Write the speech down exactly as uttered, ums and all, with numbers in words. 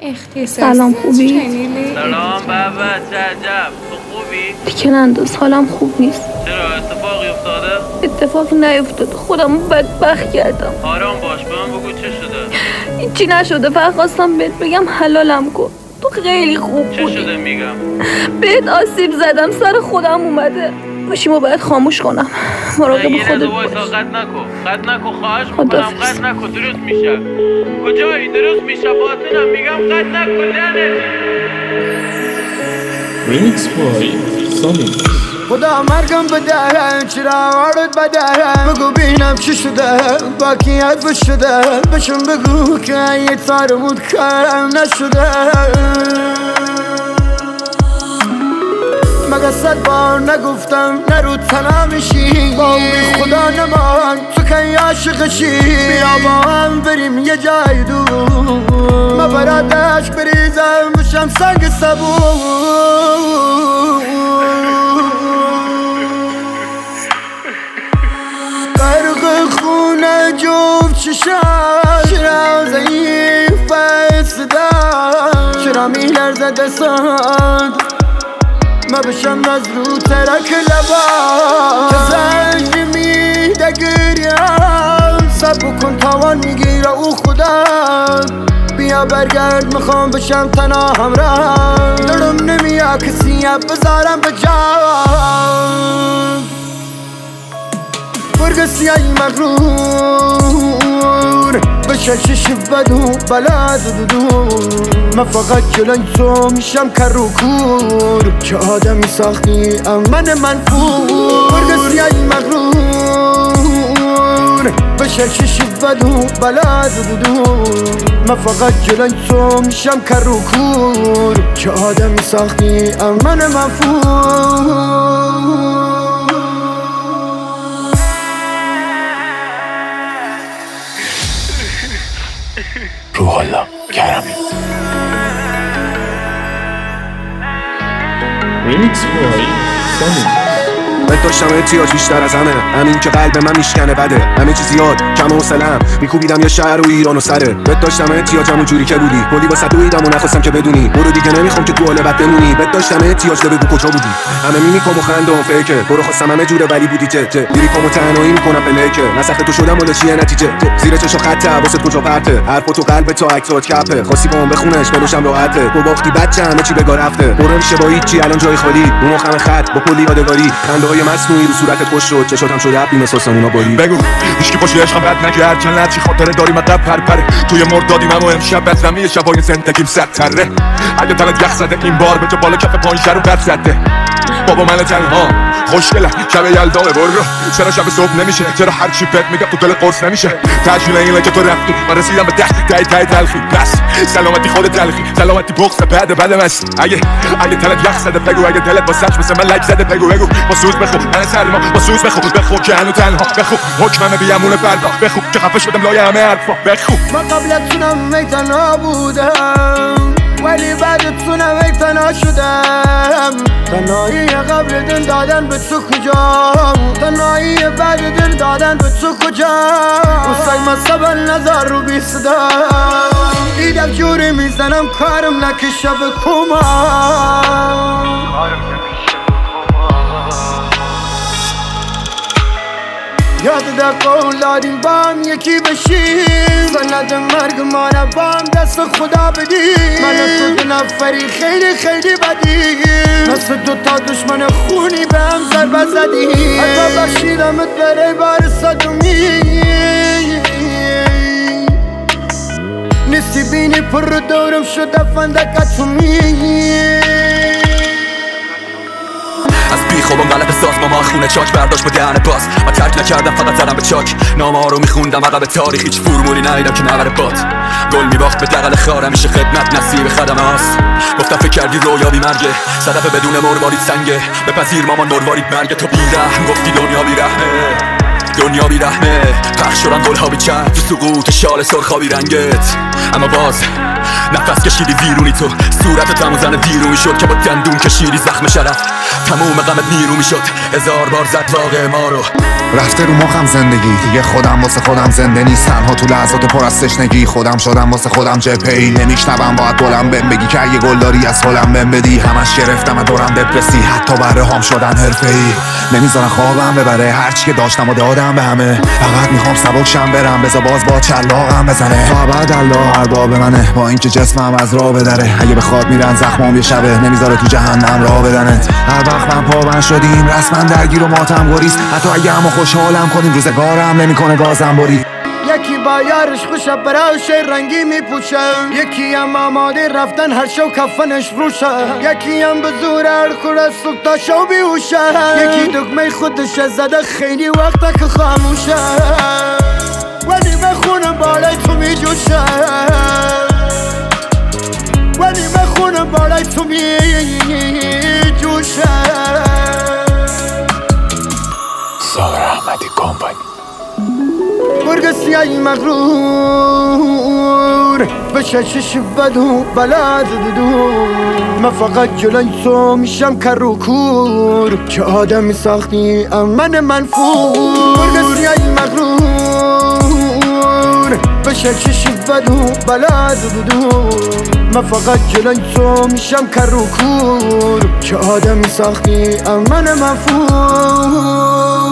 سلام خوبی؟ سلام بابا چه عجب تو خوبی؟ دیگه ننداز حالم خوب نیست. چرا اتفاقی افتاده؟ اتفاقی نیفتاده خودمو بدبخت کردم. آرام باش به من بگو چه شده؟ هیچی نشده فقط خواستم بهت بگم حلالم کن. تو خیلی خوب بودی. چه شده میگم؟ بهت آسیب زدم سر خودم اومده. گوشیمو باید خاموش کنم. مراقب خودت باش. قطع نکن قطع نکن خواهش میکنم قطع نکن درست میشه. کجایی درست میشه باطنم میگم قطع نکن لعنتی. ریمیکس بای سامی. خدا مرگم بده چرا وارد بده بگو بینم چی شده باکی حرف شده بشم بگو که یه تارمود کارم نشده مگه صد بار نگفتم نرو تنها میشی با بی خدا نمان تو که عاشقشی بیا با هم بریم یه جای دور ما براتش بریزم بشم سنگ صبور غرق خونه جفت چشم چرا ضعیف ایستادم چرا میلرزه دستان ما بشم از رو ترک لبا که زنگ میده گریم سب کن توان میگیره او خدا بیا برگرد میخوام بشم تنها همراه دلم نمیاد کسی بذارم به جان برگ سیایی مغرور بشه چش بدو بلا دودو من فقط جلوی تو میشم کر و کور که آدمی ساختی من منفور برگ سیایی مغرور بشه چش بدو بلا دودو من فقط جلوی تو میشم کر و کور که آدمی ساختی من منفور روح الله کرمی. ریمیکس بای سامی. بهت داشتم احتیاج بیشتر از همه همین که قلب من میشکنه بده همه چی زیاد کم حوصله‌ام میکوبیدم یه شهر و ایران و سره بهت داشتم احتیاجم اونجوری که بودی کلی واسه دویدم و نخواستم که بدونی برو دیگه نمیخوام که تو حال بد بمونی بهت داشتم احتیاج بگو کجا بودی همه میمیکم و خندم فیکه برو خواستم همه جوره ولی بودی که که لیریکامو تنهایی میکنم پلیکه نسخ تو شدم ولی چیه نتیجه زیر چشو خطه واسه کجا پرته حرف تو قلب تو عکسات کپه خاصی با اون بخونش بلوشم راحته تو باختی بچه همه چی بگا رفته برو میشه با هیچی الان جای خالی رو مخم خط با کلی یادگاری خنده‌های مصنوعی رو صورتت خوش شد چشاتم شده اپ بیمه ساسمونا باری بگو هیچکی پشت عشقم رد نکرد چند لحظه چی خاطره داری من قبل پر پره توی مردادی من و امشب بزرمی شبای زندگیم صد تره اگه تنت یخ زده این بار به تو بالا کف پایین رو بد زده بابا من تنها خوشگله شب یلدا برو چرا شب صبح نمیشه چرا هر چی بهت میگم تو دل قرص نمیشه تجلیل اینه که تو رفتی من رسیدم به دست تای تای تلخی بس سلامتی خود تلخی سلامتی بغض بعد بعد مست اگه اگه تنت یخ زده بگو اگه دلت واسش مثل من لک زده بگو بگو با سوز بخو من سلما با سوز بخو بخو که هنو تنها بخو حکمم بیامون فردا بخو که خفه شدم لای همه حرفا بخو من قبل از تونم میتنا بودم ولی بعد تونم میتنا شدم تنهایی قبل دل دادن به تو کجا تنهایی بعد دل دادن به تو کجا واسای من صبر نظر رو بی صدا دیدم جوری میزنم کارم نکشه به کما یاد در قول دادیم با هم یکی بشیم سند مرگ ما را با هم دست خدا بدیم من تو دو نفری خیلی خیلی بدیم مثل دو تا دشمن خونی به هم ضربه زدیم حتی بخشیدمت برای بار صدومی نیستی بینی پر دورم شده فندکتومی از بی خوابم غلط ساز ماما خونه چاک برداشت با دهن باز من ترک نکردم فقط زدم به چاک نامه ها رو میخوندم عقب تاریخ هیچ فرمولی ندیدم که نبره باد گل میباخت به دقل خار همیشه خدمت نصیب خدمه هاست گفتم فکر کردی رویا بی مرگه صدف بدون مروارید سنگه بپذیر مامان مروارید مرگه تو بیرحم گفتی دنیا بیرحمه دنیا بیرحمه پخش شدن گلها بی چند تو سقوط شال سرخا بی رنگت اما باز نفس کشیدی ویرونی تو صورت تمو زن دیرو میشد که با دندون کشیدی زخم شرف تموم غمت نیرو میشد هزار بار زد واقع ما رو رفته رو مخم زندگی دیگه خودم واسه خودم زنده نیست تنها تو لحظات پر از تشنگی خودم شدم واسه خودم جبهه‌ای نمیشنوم باید بلند بهم بگی که یه گلداری از حالم بهم بدی همش گرفتم دورم دپرسی حتی بره هم شدن حرفه‌ای نمیذارن خوابم ببره هرچی که داشتم و دادم به همه فقط میخوام سبکشم برم بذار باز با چلاقم بزنه فقط الله ارباب منه با اینکه جسمم از راه بدره اگه بخواد میرن زخمام یه شبه نمیذاره تو جهنم راه بدنت هر وقت من پابند شدیم رسما درگیر و ماتم گریز حتی اگه همو خوشحالم کنیم روزگارم نمیکنه گازم بری یکی با یارش خوشه براش رنگی میپوشه یکی هم آماده رفتن هر شو کفنش روشه یکی هم به زور هرکور از صبح تا شو بیوشه یکی دکمه خودش زده خیلی وقته که خاموشه ولی به خونه بالای تو میجوشه ولی به خونه بالای تو میجوشه ساغر احمدی کمپانی گرگ سیایی مغرور به ششش بدو بلد دور من فقط جلوی تو میشم کر و کور که آدمی ساختی من منفور گرگ سیایی مغرور به ششش بدو بلد دور من فقط جلوی تو میشم کر و کور که آدمی ساختی من منفور